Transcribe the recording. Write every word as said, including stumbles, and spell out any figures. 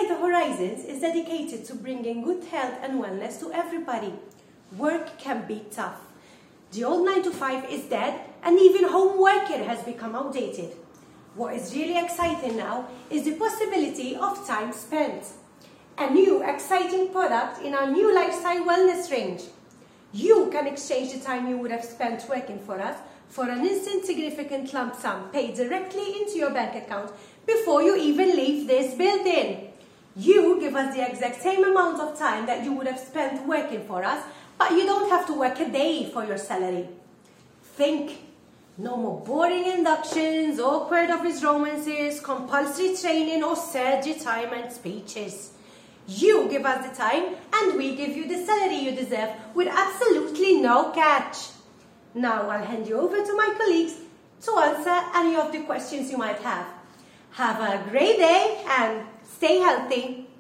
Brighter Horizons is dedicated to bringing good health and wellness to everybody. Work can be tough. The old nine to five is dead, and even home working has become outdated. What is really exciting now is the possibility of time spent. A new exciting product in our new lifestyle wellness range. You can exchange the time you would have spent working for us for an instant significant lump sum paid directly into your bank account before you even leave this building. You give us the exact same amount of time that you would have spent working for us, but you don't have to work a day for your salary. Think. No more boring inductions, awkward office romances, compulsory training or surge retirement speeches. You give us the time and we give you the salary you deserve with absolutely no catch. Now I'll hand you over to my colleagues to answer any of the questions you might have. Have a great day and stay healthy.